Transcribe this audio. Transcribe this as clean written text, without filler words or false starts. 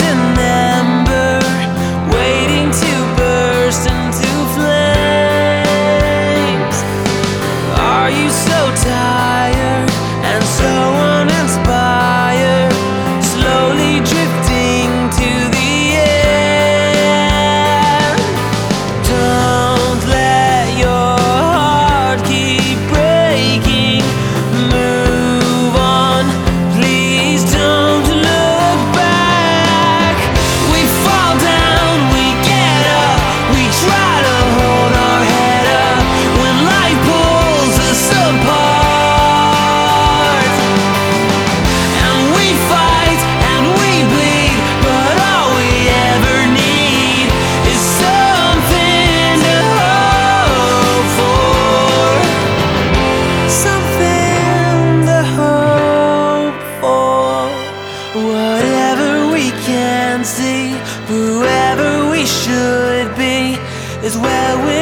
an ember waiting to burst into flames. Are you so tired and so uninspired, slowly drifting to the end? Don't let your heart keep breaking. Move on, please don't look back. We fall down, we get up, we try to hold our head up when life pulls us apart. And we fight and we bleed, but all we ever need is something to hope for. Something to hope for. Whatever we can see, whoever we should be, is where we're